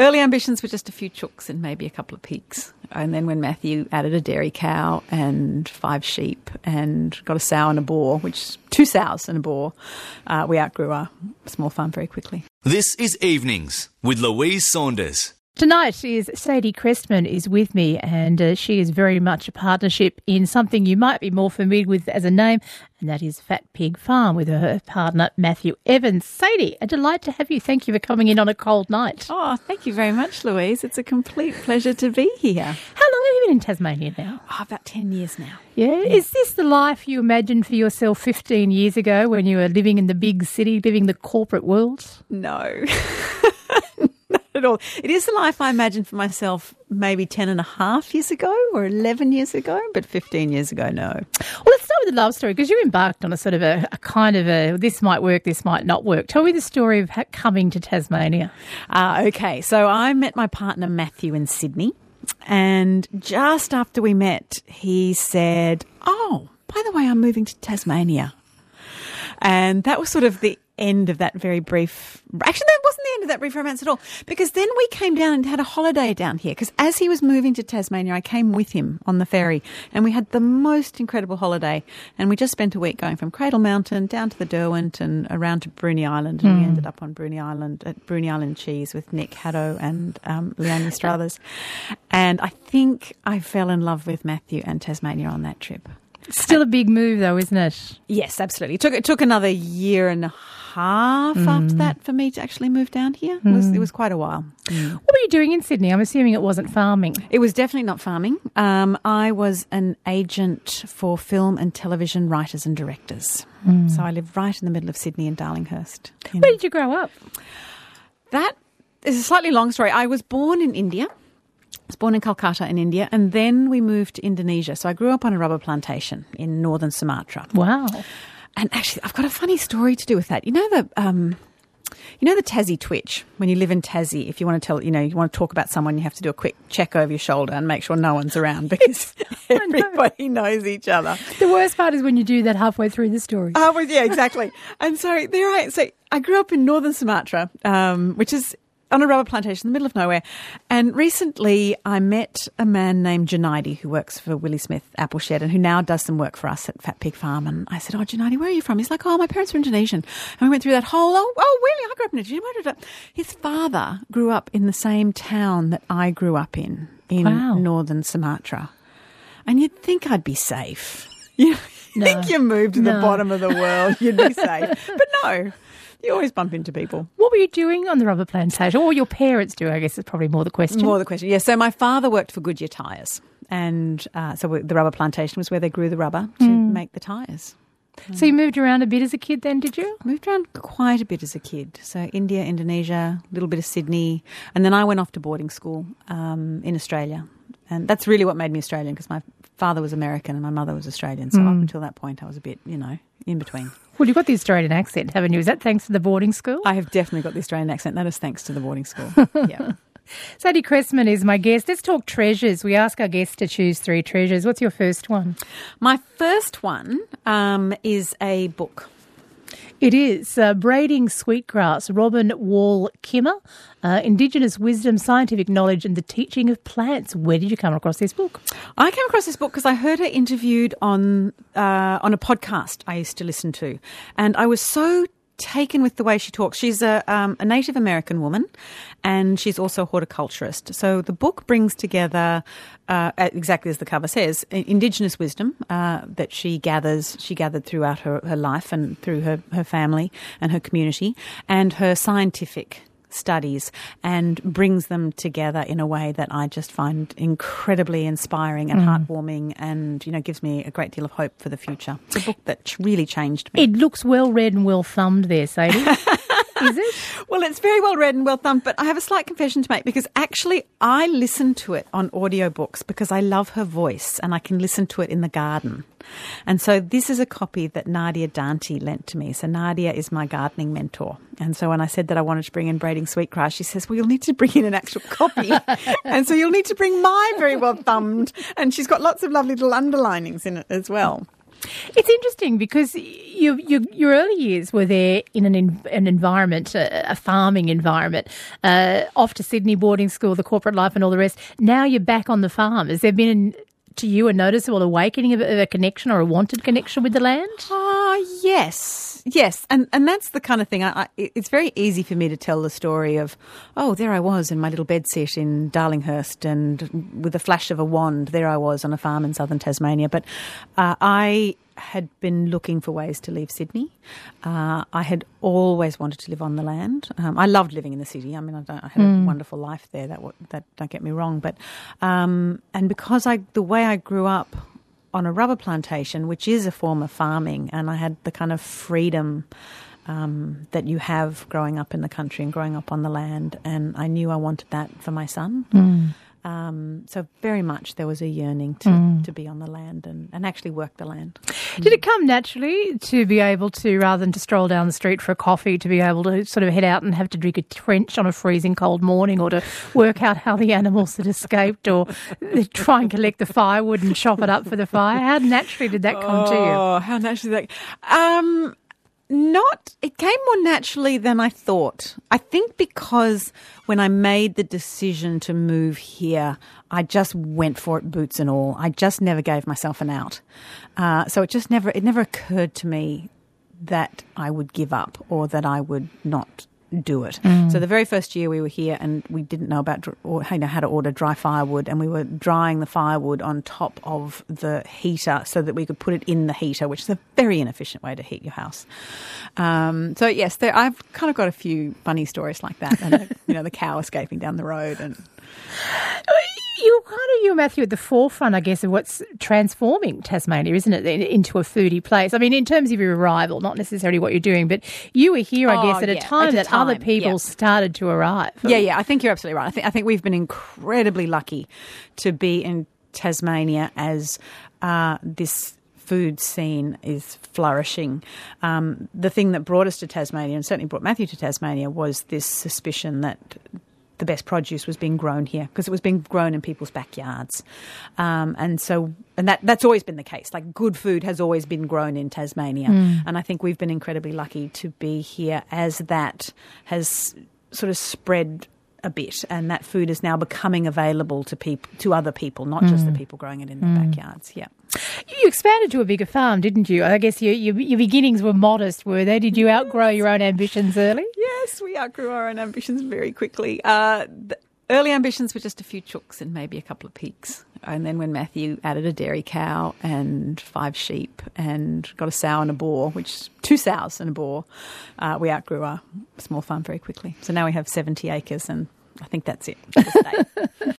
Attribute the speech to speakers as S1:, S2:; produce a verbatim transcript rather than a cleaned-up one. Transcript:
S1: Early ambitions were just a few chooks and maybe a couple of pigs. And then when Matthew added a dairy cow and five sheep and got a sow and a boar, which two sows and a boar, uh, we outgrew our small farm very quickly.
S2: This is Evenings with Louise Saunders.
S3: Tonight is Sadie Crestman is with me, and uh, she is very much a partnership in something you might be more familiar with as a name, and that is Fat Pig Farm with her partner Matthew Evans. Sadie, a delight to have you. Thank you for coming in on a cold night.
S1: Oh, thank you very much, Louise. It's a complete pleasure to be here.
S3: How long have you been in Tasmania now?
S1: Oh, about ten years now.
S3: Yeah. yeah. Is this the life you imagined for yourself fifteen years ago when you were living in the big city, living the corporate world?
S1: No. At all. It is the life I imagined for myself maybe ten and a half years ago or eleven years ago, but fifteen years ago, no.
S3: Well, let's start with the love story, because you embarked on a sort of a, a kind of a this might work, this might not work. Tell me the story of coming to Tasmania.
S1: Uh, okay, so I met my partner Matthew in Sydney, and just after we met, he said, oh, by the way, I'm moving to Tasmania. And that was sort of the end of that very brief... Actually, that wasn't the end of that brief romance at all, because then we came down and had a holiday down here, because as he was moving to Tasmania, I came with him on the ferry, and we had the most incredible holiday, and we just spent a week going from Cradle Mountain down to the Derwent and around to Bruny Island, and mm. we ended up on Bruny Island, at Bruny Island Cheese with Nick Haddo and um, Leonie Struthers. And I think I fell in love with Matthew and Tasmania on that trip.
S3: Still a big move, though, isn't it?
S1: Yes, absolutely. It took, it took another year and a half mm. after that for me to actually move down here. It was, mm. it was quite a while.
S3: Mm. What were you doing in Sydney? I'm assuming it wasn't farming.
S1: It was definitely not farming. Um, I was an agent for film and television writers and directors. Mm. So I lived right in the middle of Sydney in Darlinghurst.
S3: Where know. did you grow up?
S1: That is a slightly long story. I was born in India. I was born in Calcutta in India, and then we moved to Indonesia. So I grew up on a rubber plantation in northern Sumatra.
S3: Wow.
S1: And actually, I've got a funny story to do with that. You know the um, you know the Tassie twitch? When you live in Tassie, if you want to tell, you know, you want to talk about someone, you have to do a quick check over your shoulder and make sure no one's around, because everybody knows each other.
S3: The worst part is when you do that halfway through the story.
S1: Oh, well, yeah, exactly. And so there I so I grew up in northern Sumatra, um, which is on a rubber plantation in the middle of nowhere. And recently I met a man named Junaidi who works for Willie Smith Appleshed and who now does some work for us at Fat Pig Farm. And I said, oh, Junaidi, where are you from? He's like, oh, my parents were Indonesian. And we went through that whole, oh, oh really? I grew up in Indonesia. His father grew up in the same town that I grew up in, in
S3: wow.
S1: northern Sumatra. And you'd think I'd be safe. You
S3: no.
S1: think you moved to
S3: no.
S1: the bottom of the world, you'd be safe. But no. You always bump into people.
S3: What were you doing on the rubber plantation? Or your parents do, I guess is probably more the question.
S1: More the question, yes. Yeah, so my father worked for Goodyear Tyres. And uh, so the rubber plantation was where they grew the rubber to mm. make the tyres.
S3: So you moved around a bit as a kid then, did you?
S1: I moved around quite a bit as a kid. So India, Indonesia, a little bit of Sydney. And then I went off to boarding school um, in Australia. And that's really what made me Australian, because my father was American and my mother was Australian. So mm. up until that point, I was a bit, you know, in between.
S3: Well, you've got the Australian accent, haven't you? Is that thanks to the boarding school?
S1: I have definitely got the Australian accent. That is thanks to the boarding school. Yeah.
S3: Sadie Crestman is my guest. Let's talk treasures. We ask our guests to choose three treasures. What's your first one?
S1: My first one um, is a book.
S3: It is uh, Braiding Sweetgrass, Robin Wall Kimmer, uh, Indigenous Wisdom, Scientific Knowledge and the Teaching of Plants. Where did you come across this book?
S1: I came across this book because I heard her interviewed on uh, on a podcast I used to listen to, and I was so taken with the way she talks. She's a, um, a Native American woman, and she's also a horticulturist. So the book brings together, uh, exactly as the cover says, Indigenous wisdom uh, that she gathers, she gathered throughout her, her life and through her, her family and her community, and her scientific studies, and brings them together in a way that I just find incredibly inspiring and mm. heartwarming, and, you know, gives me a great deal of hope for the future. It's a book that really changed me.
S3: It looks well read and well thumbed there, Sadie. Is it?
S1: Well, it's very well read and well thumbed, but I have a slight confession to make, because actually I listen to it on audiobooks because I love her voice and I can listen to it in the garden. And so this is a copy that Nadia Dante lent to me. So Nadia is my gardening mentor. And so when I said that I wanted to bring in Braiding Sweetgrass, she says, well, you'll need to bring in an actual copy. And so you'll need to bring my very well thumbed. And she's got lots of lovely little underlinings in it as well.
S3: It's interesting because you, you, your early years were there in an in, an environment, a, a farming environment, uh, off to Sydney boarding school, the corporate life and all the rest. Now you're back on the farm. Has there been, to you, a noticeable awakening of a, of a connection or a wanted connection with the land?
S1: Ah, uh, yes, yes. And and that's the kind of thing, I, I, it's very easy for me to tell the story of, oh, there I was in my little bedsit in Darlinghurst, and with a flash of a wand, there I was on a farm in southern Tasmania. But uh, I had been looking for ways to leave Sydney. Uh, I had always wanted to live on the land. Um, I loved living in the city. I mean, I, don't, I had mm. a wonderful life there. That that don't get me wrong, but um, and because I the way I grew up on a rubber plantation, which is a form of farming, and I had the kind of freedom um, that you have growing up in the country and growing up on the land, and I knew I wanted that for my son. Mm. Um, so very much there was a yearning to, mm. to be on the land and, and actually work the land.
S3: Did it come naturally to be able to, rather than to stroll down the street for a coffee, to be able to sort of head out and have to drink a trench on a freezing cold morning, or to work out how the animals had escaped, or try and collect the firewood and chop it up for the fire? How naturally did that come
S1: oh,
S3: to you?
S1: Oh, how naturally did that... Um, Not, it came more naturally than I thought. I think because when I made the decision to move here, I just went for it, boots and all. I just never gave myself an out. Uh, so it just never, it never occurred to me that I would give up or that I would not do it. Mm. So the very first year we were here, and we didn't know about or you know how to order dry firewood, and we were drying the firewood on top of the heater so that we could put it in the heater, which is a very inefficient way to heat your house. Um, so yes, there, I've kind of got a few funny stories like that, and you know the cow escaping down the road and.
S3: You're kind of, you, Matthew, at the forefront, I guess, of what's transforming Tasmania, isn't it, into a foodie place? I mean, in terms of your arrival, not necessarily what you're doing, but you were here, I guess,
S1: oh,
S3: at a
S1: yeah,
S3: time
S1: at a
S3: that
S1: time,
S3: other people
S1: yeah.
S3: started to arrive.
S1: Yeah, yeah, I think you're absolutely right. I think I think we've been incredibly lucky to be in Tasmania as uh, this food scene is flourishing. Um, the thing that brought us to Tasmania, and certainly brought Matthew to Tasmania, was this suspicion that the best produce was being grown here because it was being grown in people's backyards. Um, and so, and that, that's always been the case. Like good food has always been grown in Tasmania. Mm. And I think we've been incredibly lucky to be here as that has sort of spread a bit, and that food is now becoming available to people, to other people, not mm. just the people growing it in their mm. backyards. Yeah.
S3: You expanded to a bigger farm, didn't you? I guess your, your, your beginnings were modest, were they? Did you outgrow your own ambitions early?
S1: Yes, we outgrew our own ambitions very quickly. Uh, the early ambitions were just a few chooks and maybe a couple of pigs. And then when Matthew added a dairy cow and five sheep and got a sow and a boar, which two sows and a boar, uh, we outgrew our small farm very quickly. So now we have seventy acres, and I think that's it.